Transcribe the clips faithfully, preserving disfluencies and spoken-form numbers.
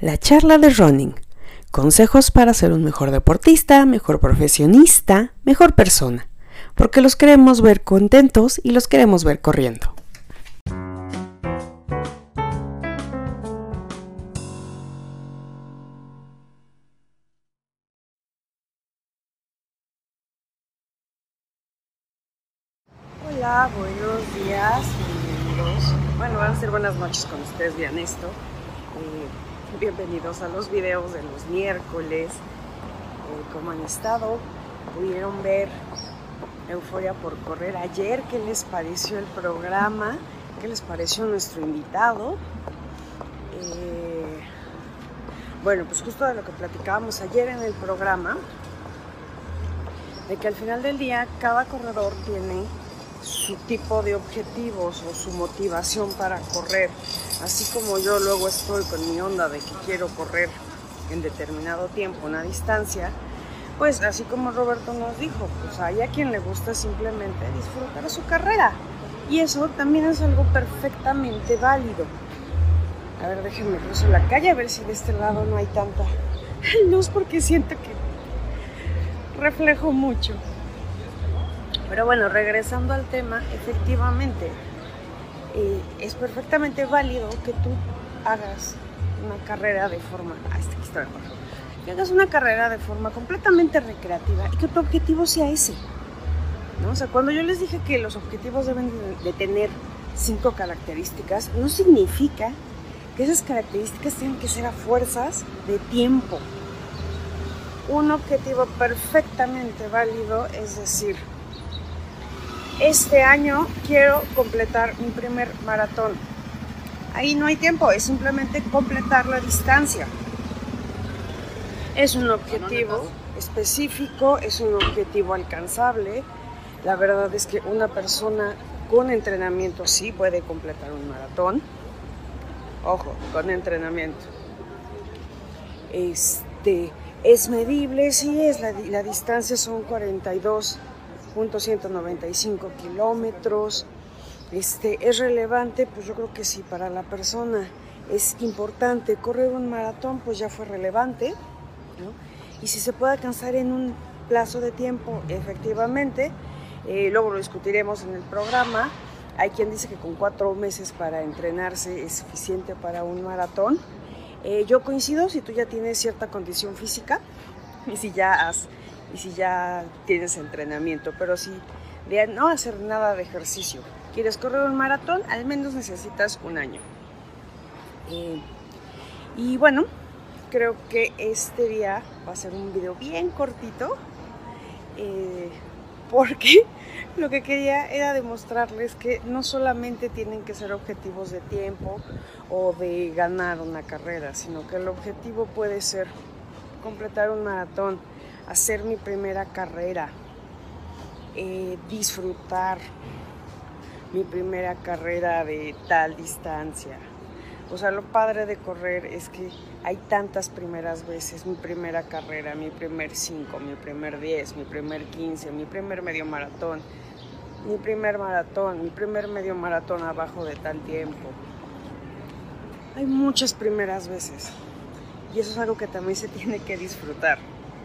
La charla de running. Consejos para ser un mejor deportista, mejor profesionista, mejor persona. Porque los queremos ver contentos y los queremos ver corriendo. Hola, buenos días, bienvenidos. Bueno, van a ser buenas noches cuando ustedes vean esto. Eh, bienvenidos a los videos de los miércoles. Eh, ¿Cómo han estado? ¿Pudieron ver Euforia por Correr ayer? ¿Qué les pareció el programa? ¿Qué les pareció nuestro invitado? Eh, bueno, pues justo de lo que platicábamos ayer en el programa, de que al final del día cada corredor tiene su tipo de objetivos o su motivación para correr, así como yo luego estoy con mi onda de que quiero correr en determinado tiempo, una distancia, pues así como Roberto nos dijo, pues hay a quien le gusta simplemente disfrutar su carrera, y eso también es algo perfectamente válido. A ver, déjenme cruzo la calle a ver si de este lado no hay tanta luz, porque siento que reflejo mucho. Pero bueno, regresando al tema, efectivamente, eh, es perfectamente válido que tú hagas una carrera de forma, ah, este aquí está mejor, que hagas una carrera de forma completamente recreativa y que tu objetivo sea ese, ¿no? O sea, cuando yo les dije que los objetivos deben de, de tener cinco características, no significa que esas características tienen que ser a fuerzas de tiempo. Un objetivo perfectamente válido es decir, este año quiero completar mi primer maratón. Ahí no hay tiempo, es simplemente completar la distancia. Es un objetivo específico, es un objetivo alcanzable. La verdad es que una persona con entrenamiento sí puede completar un maratón. Ojo, con entrenamiento. Este, es medible, sí es, la, la distancia son cuarenta y dos punto ciento noventa y cinco kilómetros. Este, ¿es relevante? Pues yo creo que sí, para la persona es importante. Correr un maratón pues ya fue relevante, ¿no? Y si se puede alcanzar en un plazo de tiempo, efectivamente, eh, luego lo discutiremos en el programa. Hay quien dice que con cuatro meses para entrenarse es suficiente para un maratón. Eh, yo coincido si tú ya tienes cierta condición física y si ya has y si ya tienes entrenamiento, pero si de no hacer nada de ejercicio quieres correr un maratón, al menos necesitas un año. Eh, y bueno, creo que este día va a ser un video bien cortito, eh, porque lo que quería era demostrarles que no solamente tienen que ser objetivos de tiempo o de ganar una carrera, sino que el objetivo puede ser completar un maratón, hacer mi primera carrera, eh, disfrutar mi primera carrera de tal distancia. O sea, lo padre de correr es que hay tantas primeras veces, mi primera carrera, mi primer cinco, mi primer diez, mi primer quince, mi primer medio maratón, mi primer maratón, mi primer medio maratón abajo de tal tiempo. Hay muchas primeras veces y eso es algo que también se tiene que disfrutar.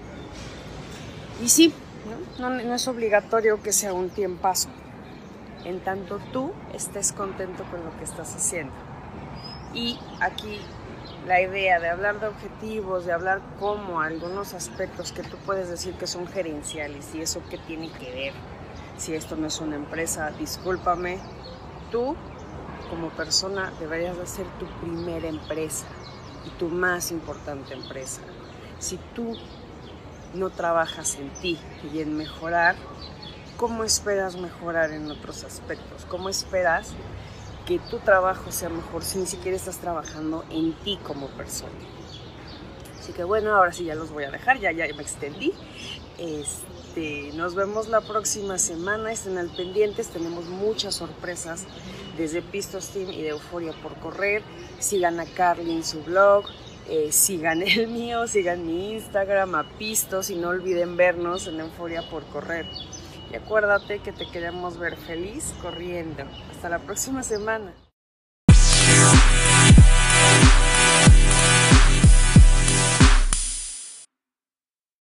Y sí, ¿no? No, no es obligatorio que sea un tiempazo, en tanto tú estés contento con lo que estás haciendo. Y aquí la idea de hablar de objetivos, de hablar como algunos aspectos que tú puedes decir que son gerenciales, y eso qué tiene que ver, si esto no es una empresa, discúlpame, tú como persona deberías de ser tu primera empresa y tu más importante empresa. Si tú no trabajas en ti y en mejorar, ¿cómo esperas mejorar en otros aspectos? ¿Cómo esperas que tu trabajo sea mejor si ni siquiera estás trabajando en ti como persona? Así que bueno, ahora sí ya los voy a dejar, ya, ya me extendí. Este, nos vemos la próxima semana, estén al pendientes, tenemos muchas sorpresas desde Pistos Team y de Euforia por Correr. Sigan a Carly en su blog. Eh, sigan el mío, sigan mi Instagram, a Pistos, y no olviden vernos en Euforia por Correr. Y acuérdate que te queremos ver feliz corriendo. Hasta la próxima semana.